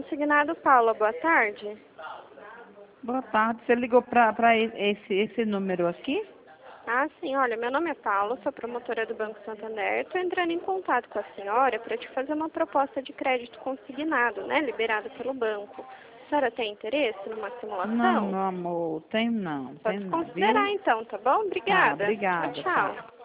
Consignado Paula, boa tarde. Boa tarde. Você ligou para esse número aqui? Ah, sim, olha, meu nome é Paula, sou promotora do Banco Santander. Estou entrando em contato com a senhora para te fazer uma proposta de crédito consignado, né, liberado pelo banco. A senhora tem interesse numa Não, simulação? meu amor, tenho não, Pode viu? considerar então, tá bom? Tá, Obrigada. Tchau, obrigada, tá. tchau.